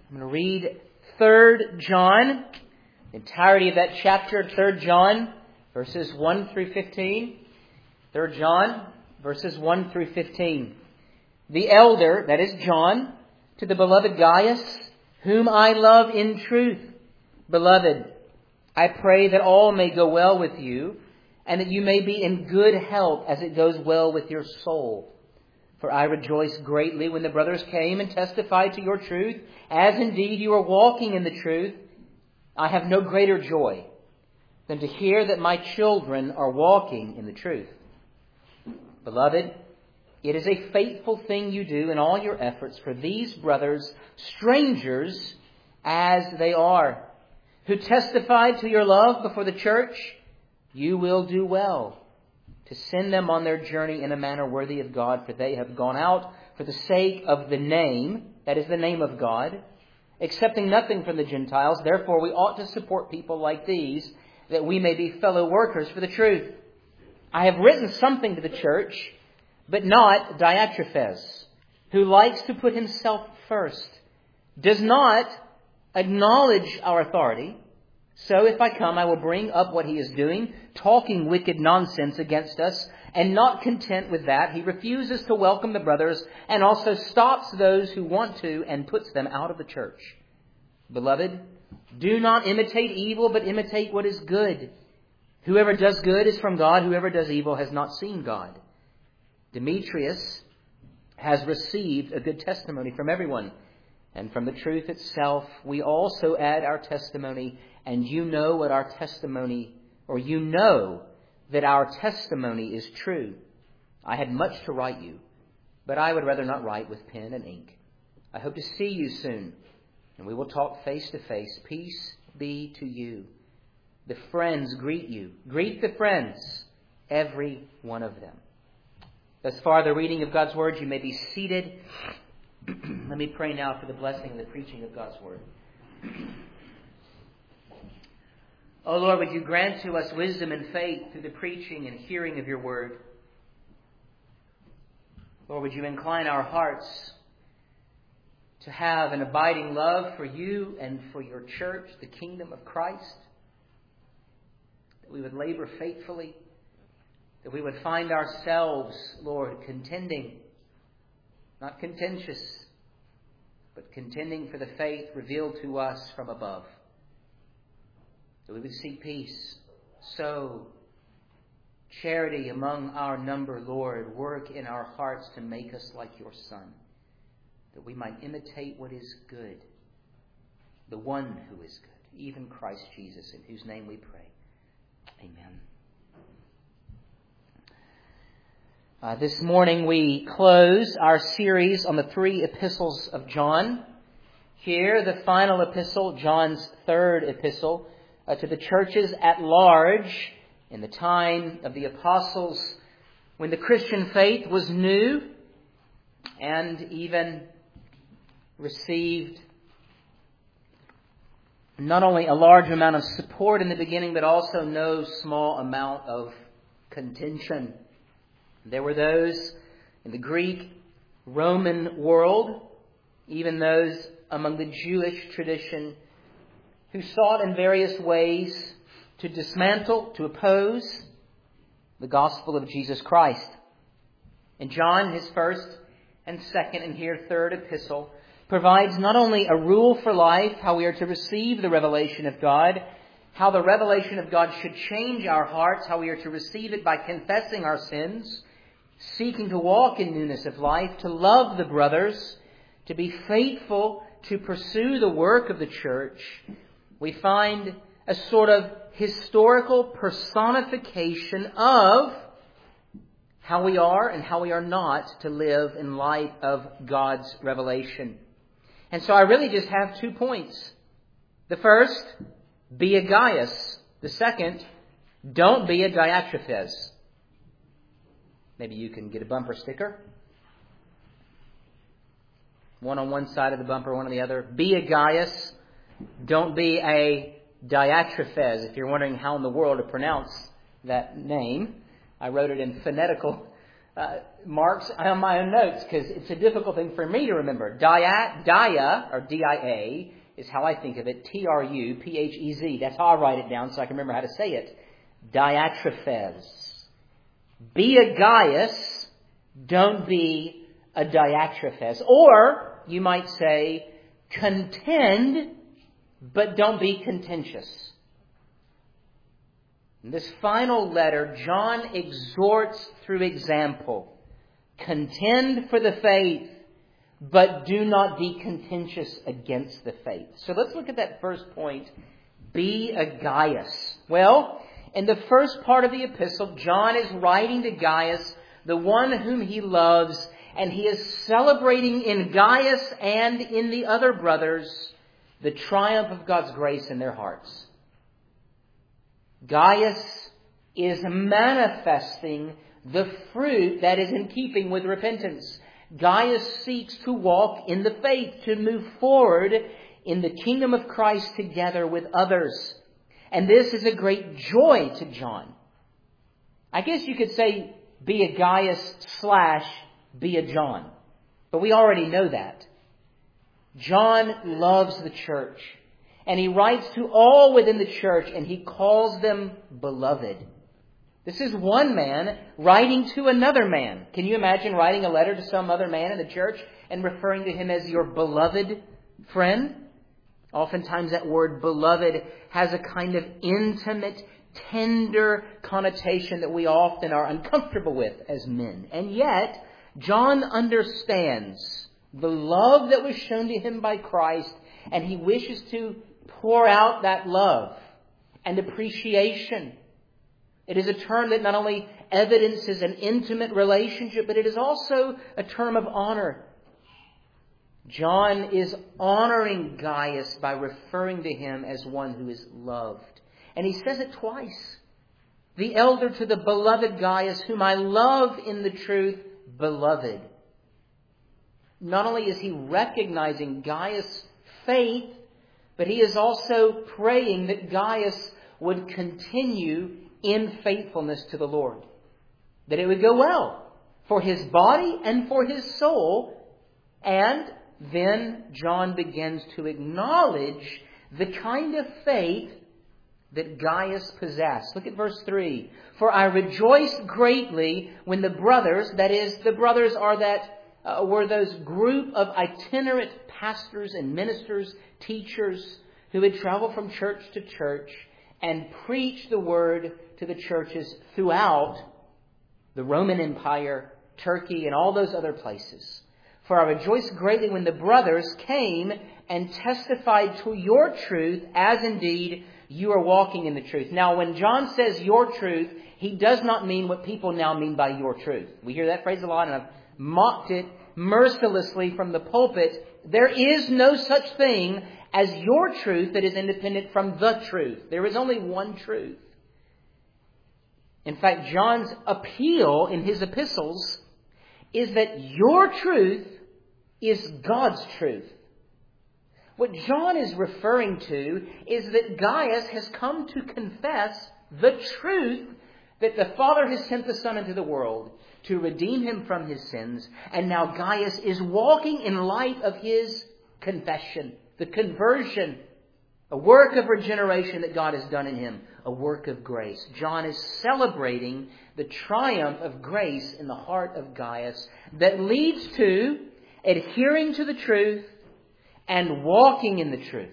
I'm going to read 3 John, the entirety of that chapter, 3 John, verses 1 through 15. 3 John, verses 1 through 15. The elder, that is John, to the beloved Gaius, whom I love in truth. Beloved, I pray that all may go well with you, and that you may be in good health as it goes well with your soul. For I rejoiced greatly when the brothers came and testified to your truth, as indeed you are walking in the truth. I have no greater joy than to hear that my children are walking in the truth. Beloved, it is a faithful thing you do in all your efforts for these brothers, strangers as they are, who testified to your love before the church. You will do well to send them on their journey in a manner worthy of God, for they have gone out for the sake of the name, that is the name of God, accepting nothing from the Gentiles. Therefore, we ought to support people like these, that we may be fellow workers for the truth. I have written something to the church, but not Diotrephes, who likes to put himself first, does not acknowledge our authority. So if I come, I will bring up what he is doing, talking wicked nonsense against us, and not content with that, he refuses to welcome the brothers and also stops those who want to and puts them out of the church. Beloved, do not imitate evil, but imitate what is good. Whoever does good is from God. Whoever does evil has not seen God. Demetrius has received a good testimony from everyone, and from the truth itself we also add our testimony, and you know what our testimony, or you know that our testimony is true. I had much to write you, but I would rather not write with pen and ink. I hope to see you soon, and we will talk face to face. Peace be to you. The friends greet you. Greet the friends, every one of them. Thus far, the reading of God's Word. You may be seated. Let me pray now for the blessing and the preaching of God's Word. O Lord, would you grant to us wisdom and faith through the preaching and hearing of your Word. Lord, would you incline our hearts to have an abiding love for you and for your church, the kingdom of Christ. That we would labor faithfully. That we would find ourselves, Lord, contending, not contentious, but contending for the faith revealed to us from above. That we would seek peace, sow charity among our number, Lord. Work in our hearts to make us like your Son, that we might imitate what is good, the one who is good, even Christ Jesus, in whose name we pray. Amen. This morning we close our series on the 3 epistles of John. Here, the final epistle, John's 3rd epistle, to the churches at large in the time of the apostles, when the Christian faith was new and even received not only a large amount of support in the beginning, but also no small amount of contention. There were those in the Greek, Roman world, even those among the Jewish tradition, who sought in various ways to dismantle, to oppose the gospel of Jesus Christ. And John, his first and second and here 3rd epistle, provides not only a rule for life, how we are to receive the revelation of God, how the revelation of God should change our hearts, how we are to receive it by confessing our sins, seeking to walk in newness of life, to love the brothers, to be faithful to pursue the work of the church. We find a sort of historical personification of how we are and how we are not to live in light of God's revelation. And so I really just have 2 points. The first, be a Gaius. The second, don't be a Diotrephes. Maybe you can get a bumper sticker. One on one side of the bumper, one on the other. Be a Gaius. Don't be a Diotrephes. If you're wondering how in the world to pronounce that name, I wrote it in phonetical marks on my own notes because it's a difficult thing for me to remember. Dia, or D-I-A, is how I think of it. T-R-U-P-H-E-Z. That's how I write it down so I can remember how to say it. Diotrephes. Be a Gaius, don't be a Diotrephes. Or, you might say, contend, but don't be contentious. In this final letter, John exhorts through example. Contend for the faith, but do not be contentious against the faith. So let's look at that first point. Be a Gaius. Well, in the first part of the epistle, John is writing to Gaius, the one whom he loves, and he is celebrating in Gaius and in the other brothers the triumph of God's grace in their hearts. Gaius is manifesting the fruit that is in keeping with repentance. Gaius seeks to walk in the faith, to move forward in the kingdom of Christ together with others. And this is a great joy to John. I guess you could say be a Gaius / be a John. But we already know that. John loves the church. And he writes to all within the church and he calls them beloved. This is one man writing to another man. Can you imagine writing a letter to some other man in the church and referring to him as your beloved friend? Oftentimes that word beloved has a kind of intimate, tender connotation that we often are uncomfortable with as men. And yet, John understands the love that was shown to him by Christ, and he wishes to pour out that love and appreciation. It is a term that not only evidences an intimate relationship, but it is also a term of honor. John is honoring Gaius by referring to him as one who is loved. And he says it twice. The elder to the beloved Gaius, whom I love in the truth, beloved. Not only is he recognizing Gaius' faith, but he is also praying that Gaius would continue in faithfulness to the Lord. That it would go well for his body and for his soul. And then John begins to acknowledge the kind of faith that Gaius possessed. Look at verse 3. For I rejoiced greatly when the brothers, that is, the brothers were those group of itinerant pastors and ministers, teachers, who had traveled from church to church and preached the word to the churches throughout the Roman Empire, Turkey, and all those other places. For I rejoiced greatly when the brothers came and testified to your truth, as indeed you are walking in the truth. Now, when John says your truth, he does not mean what people now mean by your truth. We hear that phrase a lot, and I've mocked it mercilessly from the pulpit. There is no such thing as your truth that is independent from the truth. There is only one truth. In fact, John's appeal in his epistles is that your truth is God's truth. What John is referring to is that Gaius has come to confess the truth that the Father has sent the Son into the world to redeem him from his sins. And now Gaius is walking in light of his confession, the conversion, a work of regeneration that God has done in him, a work of grace. John is celebrating the triumph of grace in the heart of Gaius that leads to adhering to the truth and walking in the truth.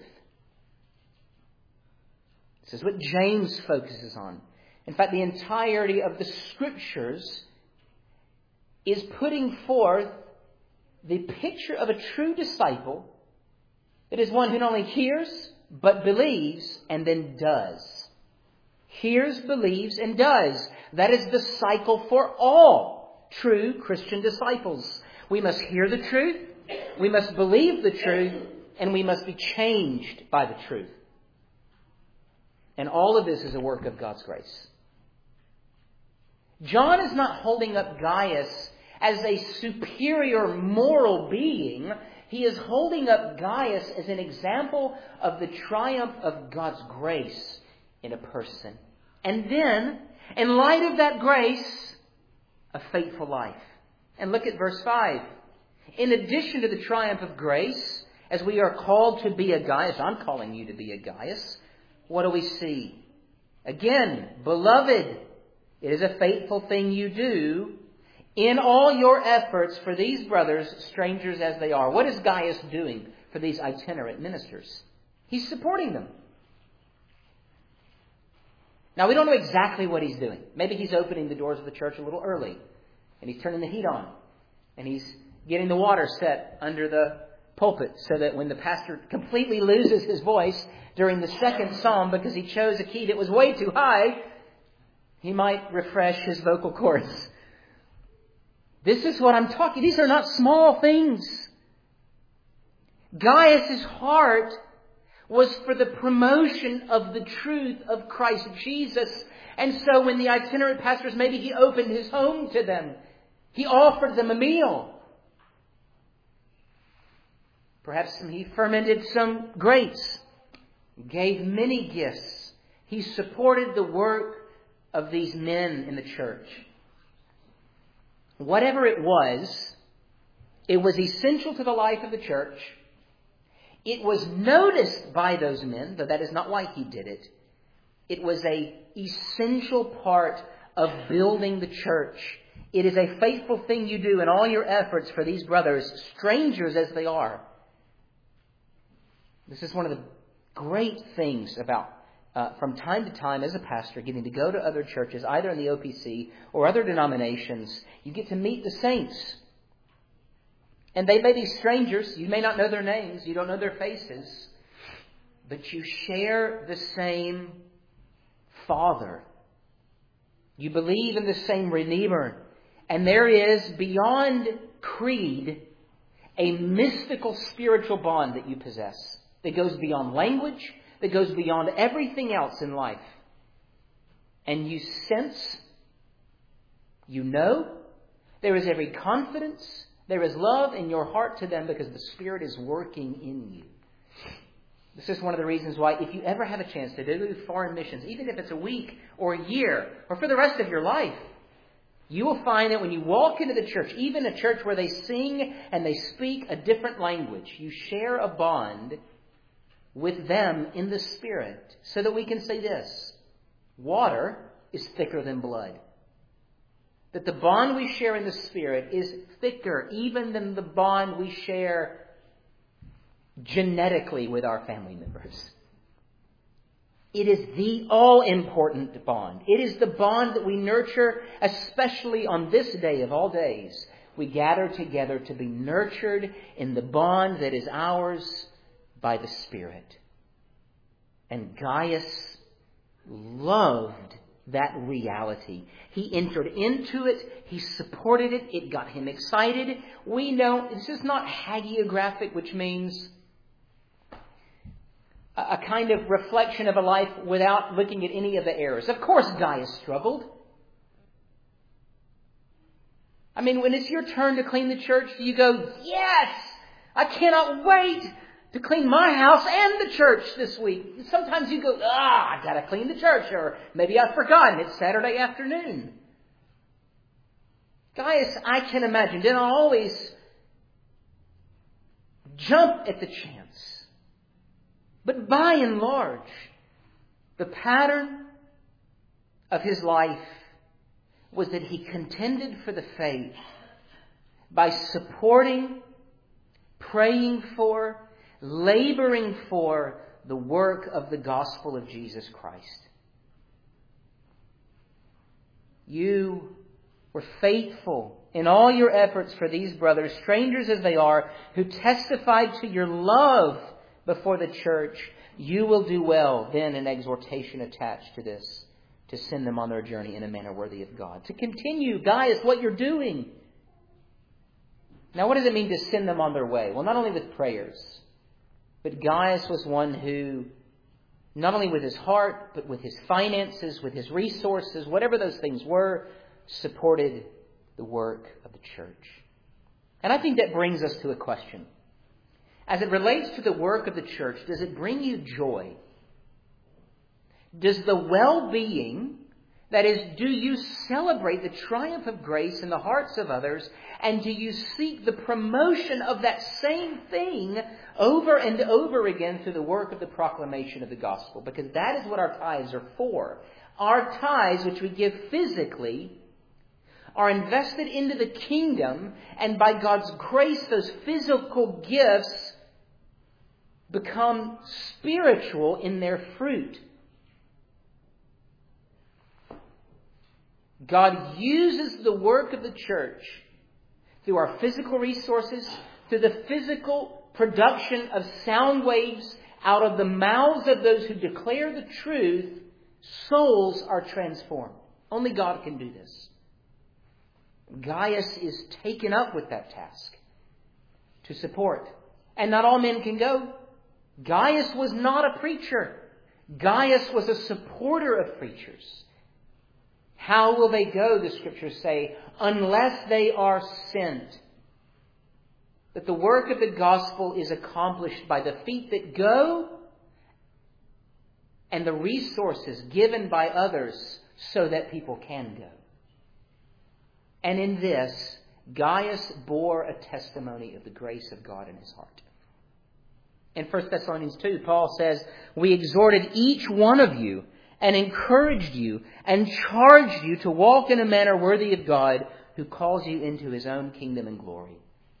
This is what James focuses on. In fact, the entirety of the Scriptures is putting forth the picture of a true disciple that is one who not only hears, but believes and then does. Hears, believes, and does. That is the cycle for all true Christian disciples. We must hear the truth, we must believe the truth, and we must be changed by the truth. And all of this is a work of God's grace. John is not holding up Gaius as a superior moral being. He is holding up Gaius as an example of the triumph of God's grace in a person. And then, in light of that grace, a faithful life. And look at verse 5. In addition to the triumph of grace, as we are called to be a Gaius, I'm calling you to be a Gaius, what do we see? Again, beloved, it is a faithful thing you do in all your efforts for these brothers, strangers as they are. What is Gaius doing for these itinerant ministers? He's supporting them. Now, we don't know exactly what he's doing. Maybe he's opening the doors of the church a little early, and he's turning the heat on, and he's getting the water set under the pulpit so that when the pastor completely loses his voice during the second psalm because he chose a key that was way too high, he might refresh his vocal cords. This is what I'm talking. These are not small things. Gaius' heart was for the promotion of the truth of Christ Jesus. And so when the itinerant pastors, maybe he opened his home to them. He offered them a meal. Perhaps he fermented some grapes. Gave many gifts. He supported the work of these men in the church. Whatever it was essential to the life of the church. It was noticed by those men, though that is not why he did it. It was an essential part of building the church. It is a faithful thing you do in all your efforts for these brothers, strangers as they are. This is one of the great things about, from time to time as a pastor, getting to go to other churches, either in the OPC or other denominations. You get to meet the saints. And they may be strangers. You may not know their names. You don't know their faces. But you share the same Father. You believe in the same Redeemer. And there is, beyond creed, a mystical spiritual bond that you possess that goes beyond language, that goes beyond everything else in life. And you sense, you know, there is every confidence, there is love in your heart to them because the Spirit is working in you. This is one of the reasons why if you ever have a chance to do foreign missions, even if it's a week or a year or for the rest of your life, you will find that when you walk into the church, even a church where they sing and they speak a different language, you share a bond with them in the Spirit so that we can say this: water is thicker than blood. That the bond we share in the Spirit is thicker even than the bond we share genetically with our family members. It is the all-important bond. It is the bond that we nurture, especially on this day of all days. We gather together to be nurtured in the bond that is ours by the Spirit. And Gaius loved that reality. He entered into it. He supported it. It got him excited. We know this is not hagiographic, which means a kind of reflection of a life without looking at any of the errors. Of course, Gaius struggled. I mean, when it's your turn to clean the church, you go, yes, I cannot wait to clean my house and the church this week. Sometimes you go, I got to clean the church, or maybe I've forgotten it's Saturday afternoon. Gaius, I can imagine, didn't always jump at the chance. But by and large, the pattern of his life was that he contended for the faith by supporting, praying for, laboring for the work of the gospel of Jesus Christ. You were faithful in all your efforts for these brothers, strangers as they are, who testified to your love before the church. You will do well, then, an exhortation attached to this, to send them on their journey in a manner worthy of God. To continue, Gaius, what you're doing. Now, what does it mean to send them on their way? Well, not only with prayers, but Gaius was one who, not only with his heart, but with his finances, with his resources, whatever those things were, supported the work of the church. And I think that brings us to a question. As it relates to the work of the church, does it bring you joy? Does the well-being That is, do you celebrate the triumph of grace in the hearts of others, and do you seek the promotion of that same thing over and over again through the work of the proclamation of the gospel? Because that is what our tithes are for. Our tithes, which we give physically, are invested into the kingdom, and by God's grace, those physical gifts become spiritual in their fruit. God uses the work of the church through our physical resources, through the physical production of sound waves out of the mouths of those who declare the truth. Souls are transformed. Only God can do this. Gaius is taken up with that task to support. And not all men can go. Gaius was not a preacher. Gaius was a supporter of preachers. How will they go, the Scriptures say, unless they are sent? That the work of the gospel is accomplished by the feet that go and the resources given by others so that people can go. And in this, Gaius bore a testimony of the grace of God in his heart. In 1 Thessalonians 2, Paul says, "We exhorted each one of you and encouraged you and charged you to walk in a manner worthy of God, who calls you into his own kingdom and glory."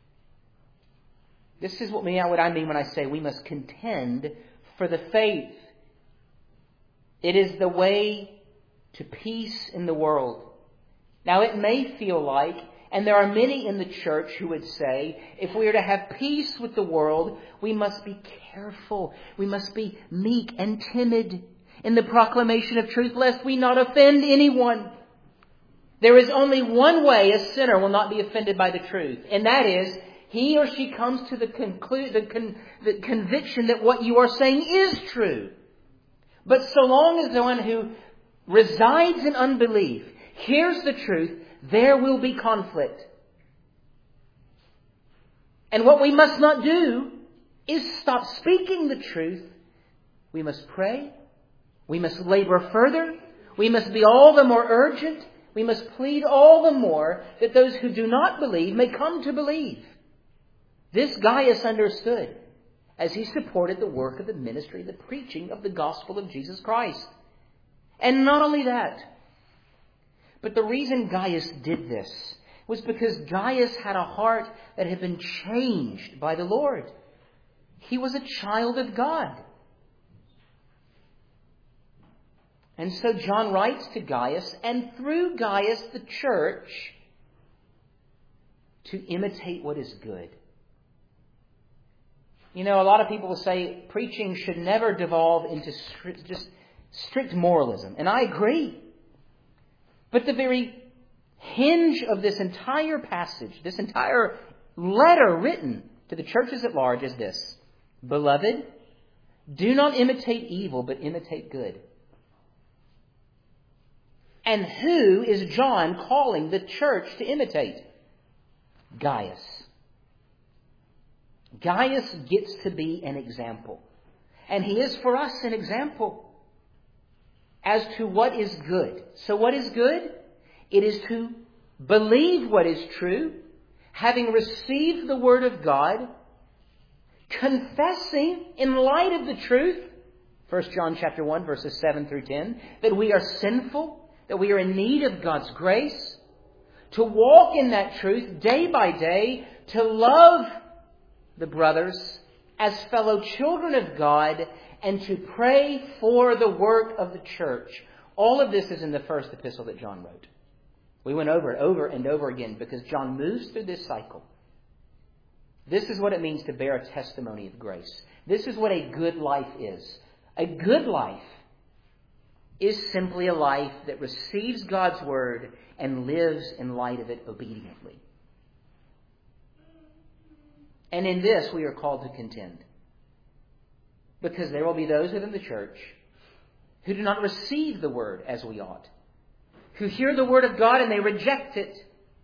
This is what I mean when I say we must contend for the faith. It is the way to peace in the world. Now, it may feel like, and there are many in the church who would say, if we are to have peace with the world, we must be careful. We must be meek and timid in the proclamation of truth, lest we not offend anyone. There is only one way a sinner will not be offended by the truth, and that is, he or she comes to the conviction that what you are saying is true. But so long as the one who resides in unbelief hears the truth, there will be conflict. And what we must not do is stop speaking the truth. We must pray. We must labor further. We must be all the more urgent. We must plead all the more that those who do not believe may come to believe. This Gaius understood as he supported the work of the ministry, the preaching of the gospel of Jesus Christ. And not only that, but the reason Gaius did this was because Gaius had a heart that had been changed by the Lord. He was a child of God. And so John writes to Gaius, and through Gaius the church, to imitate what is good. You know, a lot of people will say preaching should never devolve into strict moralism. And I agree. But the very hinge of this entire passage, this entire letter written to the churches at large is this: Beloved, do not imitate evil, but imitate good. And who is John calling the church to imitate? Gaius. Gaius gets to be an example. And he is for us an example as to what is good. So what is good? It is to believe what is true, having received the Word of God, confessing in light of the truth, 1 John chapter 1, verses 7 through 10, that we are sinful, that we are in need of God's grace, to walk in that truth day by day, to love the brothers as fellow children of God, and to pray for the work of the church. All of this is in the first epistle that John wrote. We went over it over and over again because John moves through this cycle. This is what it means to bear a testimony of grace. This is what a good life is. A good life is simply a life that receives God's Word and lives in light of it obediently. And in this we are called to contend. Because there will be those within the church who do not receive the Word as we ought. Who hear the Word of God and they reject it.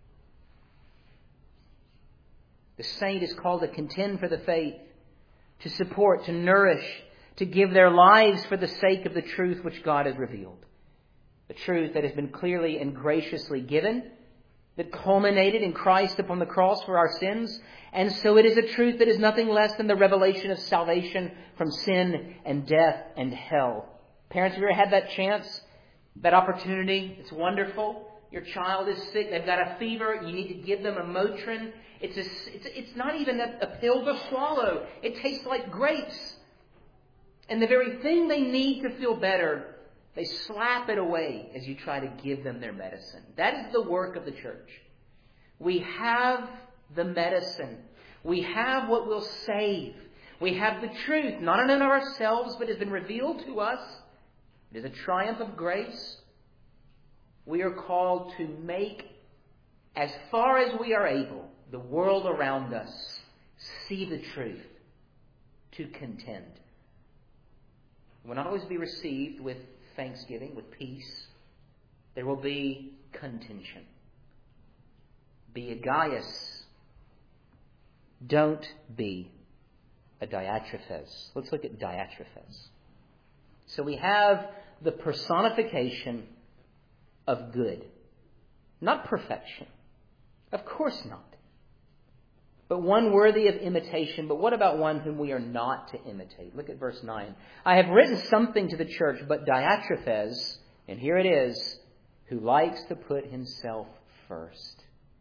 The saint is called to contend for the faith, to support, to nourish, to give their lives for the sake of the truth which God has revealed. The truth that has been clearly and graciously given, that culminated in Christ upon the cross for our sins. And so it is a truth that is nothing less than the revelation of salvation from sin and death and hell. Parents, have you ever had that chance, that opportunity? It's wonderful. Your child is sick. They've got a fever. You need to give them a Motrin. It's not even a pill to swallow. It tastes like grapes. And the very thing they need to feel better, they slap it away as you try to give them their medicine. That is the work of the church. We have the medicine. We have what will save. We have the truth, not in and of ourselves, but has been revealed to us. It is a triumph of grace. We are called to make, as far as we are able, the world around us see the truth, to contend. It will not always be received with thanksgiving, with peace. There will be contention. Be a Gaius. Don't be a Diotrephes. Let's look at Diotrephes. So we have the personification of good. Not perfection. Of course not. But one worthy of imitation. But what about one whom we are not to imitate? Look at verse 9. I have written something to the church, but Diotrephes, and here it is, who likes to put himself first.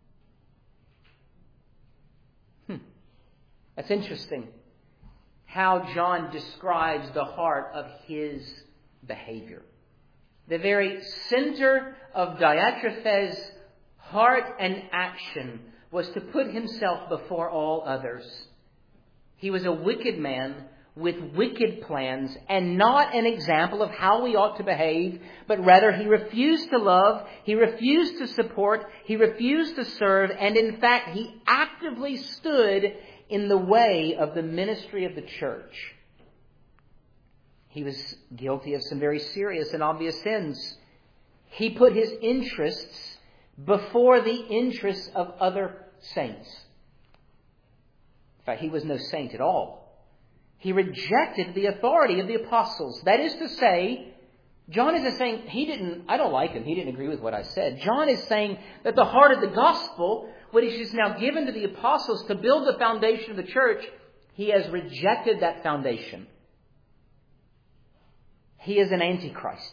That's interesting how John describes the heart of his behavior. The very center of Diotrephes' heart and action was to put himself before all others. He was a wicked man with wicked plans and not an example of how we ought to behave, but rather he refused to love, he refused to support, he refused to serve, and in fact he actively stood in the way of the ministry of the church. He was guilty of some very serious and obvious sins. He put his interests before the interests of other saints. In fact, he was no saint at all. He rejected the authority of the apostles. That is to say, John isn't saying, I don't like him, he didn't agree with what I said. John is saying that the heart of the gospel, what is just now given to the apostles to build the foundation of the church, he has rejected that foundation. He is an antichrist.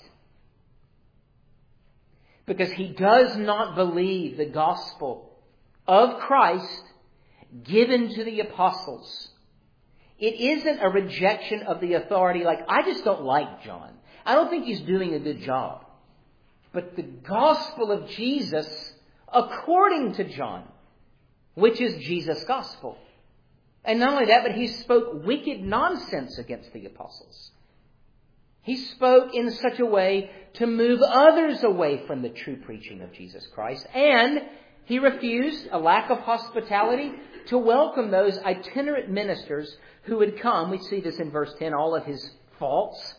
Because he does not believe the gospel of Christ given to the apostles. It isn't a rejection of the authority like, I just don't like John. I don't think he's doing a good job. But the gospel of Jesus according to John, which is Jesus' gospel. And not only that, but he spoke wicked nonsense against the apostles. He spoke in such a way to move others away from the true preaching of Jesus Christ. And he refused, a lack of hospitality, to welcome those itinerant ministers who would come. We see this in verse 10, all of his faults,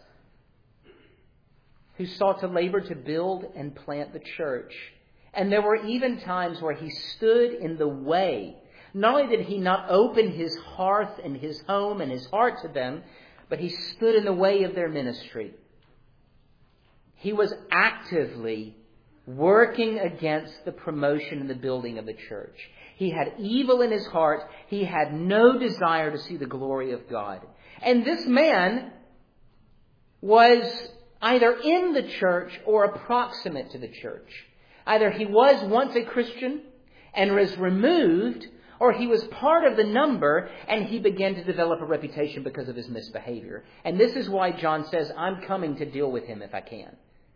who sought to labor to build and plant the church. And there were even times where he stood in the way. Not only did he not open his hearth and his home and his heart to them, but he stood in the way of their ministry. He was actively working against the promotion and the building of the church. He had evil in his heart. He had no desire to see the glory of God. And this man was either in the church or approximate to the church. Either he was once a Christian and was removed, or he was part of the number and he began to develop a reputation because of his misbehavior. And this is why John says, I'm coming to deal with him if I can.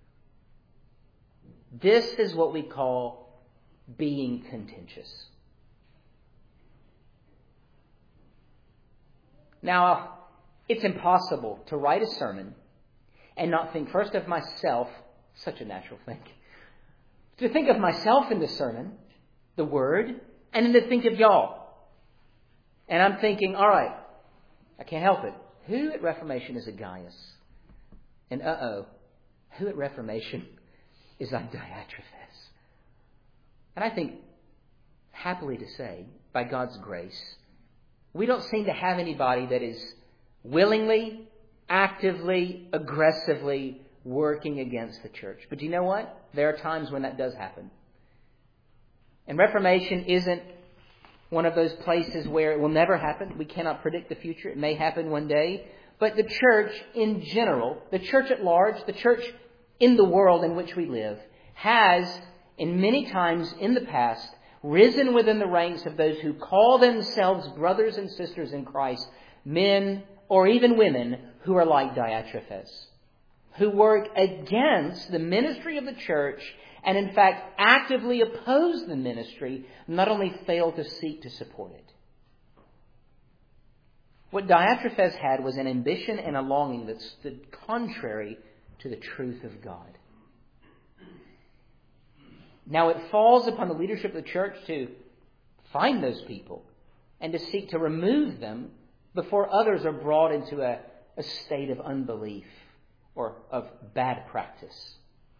This is what we call being contentious. Now, it's impossible to write a sermon and not think first of myself, such a natural thing, to think of myself in the sermon, the word, and then to think of y'all. And I'm thinking, all right, I can't help it. Who at Reformation is a Gaius? And who at Reformation is a Diotrephes? And I think, happily to say, by God's grace, we don't seem to have anybody that is willingly, actively, aggressively working against the church. But do you know what? There are times when that does happen. And Reformation isn't one of those places where it will never happen. We cannot predict the future. It may happen one day. But the church in general, the church at large, the church in the world in which we live, has, in many times in the past, risen within the ranks of those who call themselves brothers and sisters in Christ, men or even women who are like Diotrephes, who work against the ministry of the church and in fact actively oppose the ministry, not only fail to seek to support it. What Diotrephes had was an ambition and a longing that stood contrary to the truth of God. Now it falls upon the leadership of the church to find those people and to seek to remove them before others are brought into a state of unbelief or of bad practice.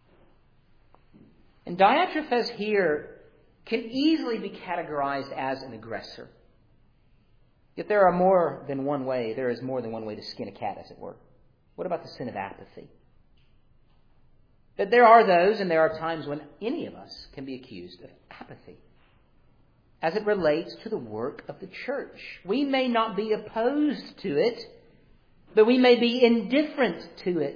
And Diotrephes here can easily be categorized as an aggressor. Yet there are more than one way. There is more than one way to skin a cat, as it were. What about the sin of apathy? That there are those, and there are times when any of us can be accused of apathy as it relates to the work of the church. We may not be opposed to it, but we may be indifferent to it.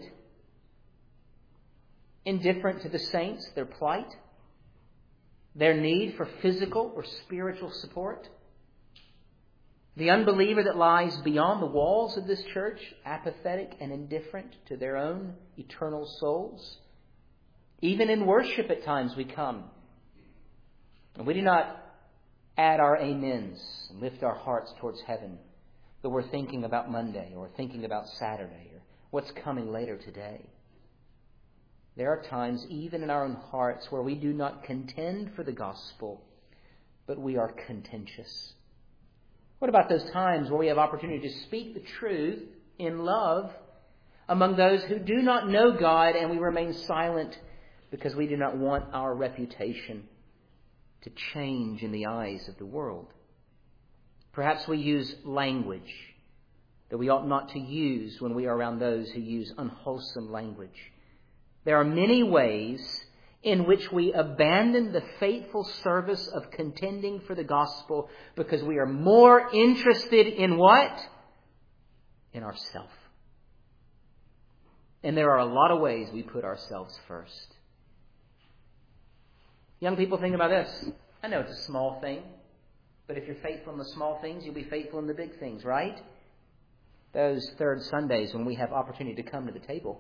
Indifferent to the saints, their plight, their need for physical or spiritual support. The unbeliever that lies beyond the walls of this church, apathetic and indifferent to their own eternal souls. Even in worship at times we come, and we do not add our amens and lift our hearts towards heaven, but we're thinking about Monday or thinking about Saturday or what's coming later today. There are times, even in our own hearts, where we do not contend for the gospel, but we are contentious. What about those times where we have opportunity to speak the truth in love among those who do not know God, and we remain silent because we do not want our reputation to change in the eyes of the world? Perhaps we use language that we ought not to use when we are around those who use unwholesome language. There are many ways in which we abandon the faithful service of contending for the gospel because we are more interested in what? In ourselves. And there are a lot of ways we put ourselves first. Young people, think about this. I know it's a small thing, but if you're faithful in the small things, you'll be faithful in the big things, right? Those third Sundays when we have opportunity to come to the table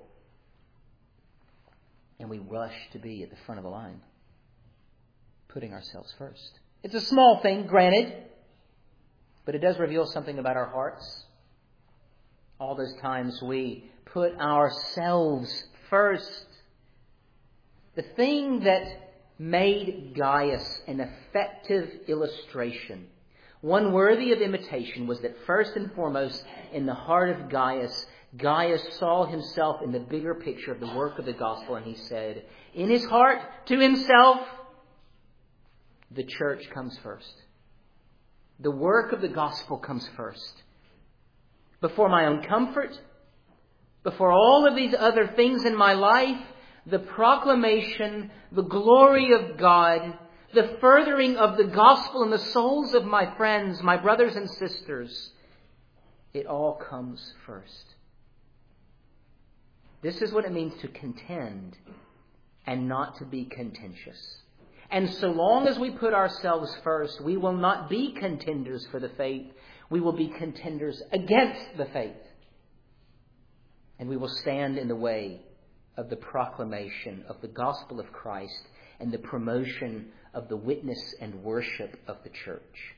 and we rush to be at the front of the line, putting ourselves first. It's a small thing, granted, but it does reveal something about our hearts. All those times we put ourselves first. The thing that made Gaius an effective illustration, one worthy of imitation, was that first and foremost, in the heart of Gaius, Gaius saw himself in the bigger picture of the work of the gospel, and he said, in his heart, to himself, the church comes first. The work of the gospel comes first. Before my own comfort, before all of these other things in my life, the proclamation, the glory of God, the furthering of the gospel in the souls of my friends, my brothers and sisters, it all comes first. This is what it means to contend and not to be contentious. And so long as we put ourselves first, we will not be contenders for the faith. We will be contenders against the faith. And we will stand in the way of the proclamation of the gospel of Christ and the promotion of the witness and worship of the church.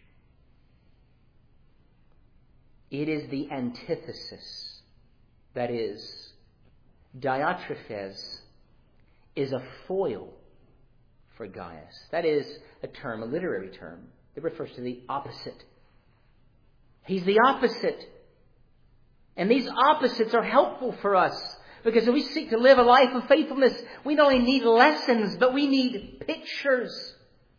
It is the antithesis. That is, Diotrephes is a foil for Gaius. That is a term, a literary term, that refers to the opposite. He's the opposite. And these opposites are helpful for us, because if we seek to live a life of faithfulness, we not only need lessons, but we need pictures.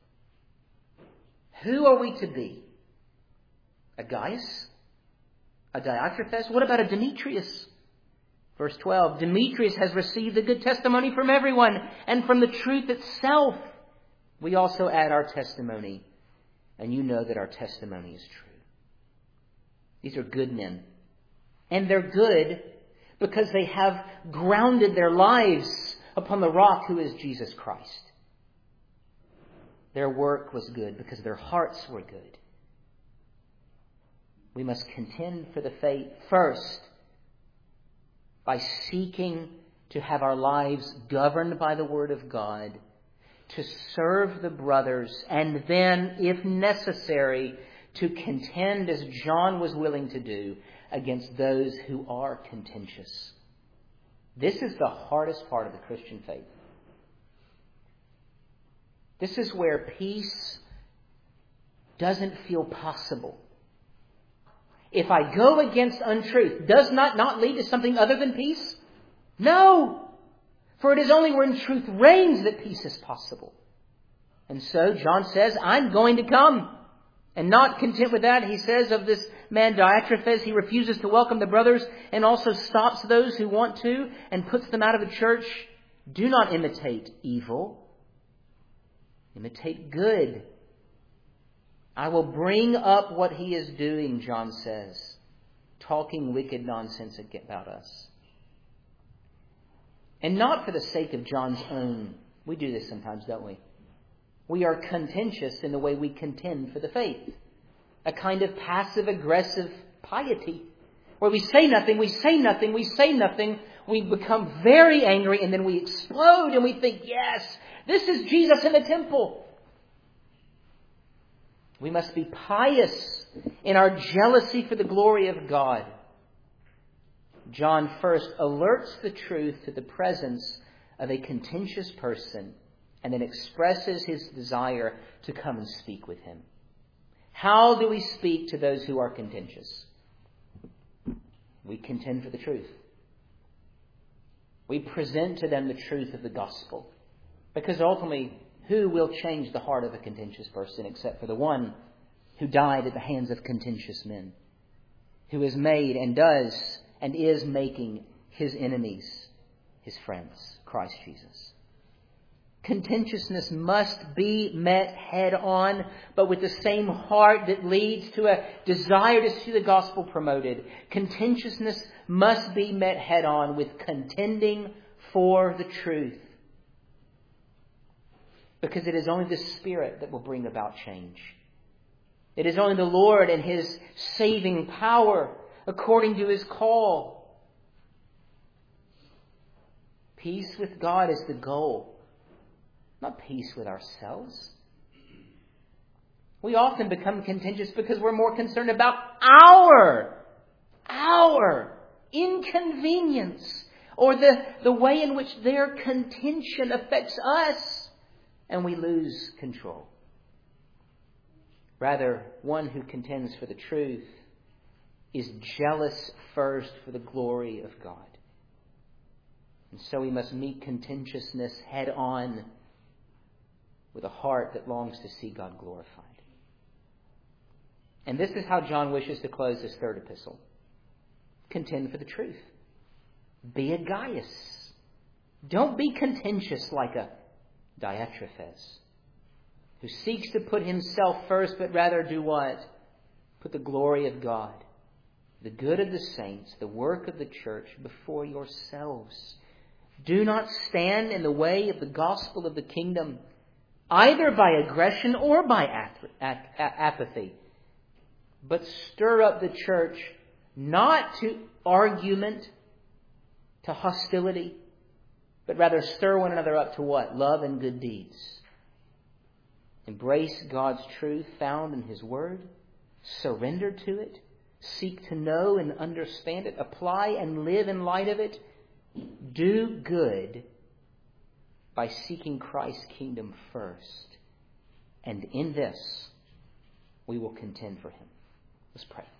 Who are we to be? A Gaius? A Diotrephes? What about a Demetrius? Verse 12, Demetrius has received a good testimony from everyone, and from the truth itself we also add our testimony, and you know that our testimony is true. These are good men. And they're good because they have grounded their lives upon the rock who is Jesus Christ. Their work was good because their hearts were good. We must contend for the faith first by seeking to have our lives governed by the Word of God, to serve the brothers, and then, if necessary, to contend as John was willing to do against those who are contentious. This is the hardest part of the Christian faith. This is where peace doesn't feel possible. If I go against untruth, does not lead to something other than peace? No! For it is only when truth reigns that peace is possible. And so John says, I'm going to come. And not content with that, he says of this man Diotrephes, he refuses to welcome the brothers and also stops those who want to and puts them out of the church. Do not imitate evil. Imitate good. I will bring up what he is doing, John says, talking wicked nonsense about us. And not for the sake of John's own. We do this sometimes, don't we? We are contentious in the way we contend for the faith. A kind of passive-aggressive piety, where we say nothing, we say nothing, we say nothing. We become very angry and then we explode and we think, yes, this is Jesus in the temple. We must be pious in our jealousy for the glory of God. John first alerts the truth to the presence of a contentious person and then expresses his desire to come and speak with him. How do we speak to those who are contentious? We contend for the truth. We present to them the truth of the gospel. Because ultimately, who will change the heart of a contentious person except for the one who died at the hands of contentious men, who has made and does and is making his enemies his friends, Christ Jesus. Contentiousness must be met head on, but with the same heart that leads to a desire to see the gospel promoted. Contentiousness must be met head on with contending for the truth. Because it is only the Spirit that will bring about change. It is only the Lord and His saving power according to His call. Peace with God is the goal. Not peace with ourselves. We often become contentious because we're more concerned about our inconvenience or the way in which their contention affects us, and we lose control. Rather, one who contends for the truth is jealous first for the glory of God. And so we must meet contentiousness head on with a heart that longs to see God glorified. And this is how John wishes to close his third epistle. Contend for the truth. Be a Gaius. Don't be contentious like a Diotrephes, who seeks to put himself first, but rather do what? Put the glory of God, the good of the saints, the work of the church before yourselves. Do not stand in the way of the gospel of the kingdom, either by aggression or by apathy. But stir up the church not to argument, to hostility, but rather stir one another up to what? Love and good deeds. Embrace God's truth found in His Word. Surrender to it. Seek to know and understand it. Apply and live in light of it. Do good by seeking Christ's kingdom first. And in this, we will contend for Him. Let's pray.